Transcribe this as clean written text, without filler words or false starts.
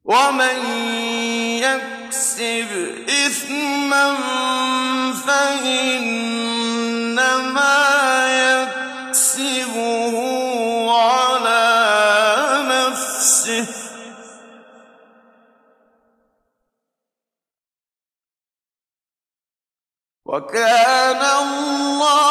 ومن يكسب إثما فإنما يكسبه على نفسه وكان الله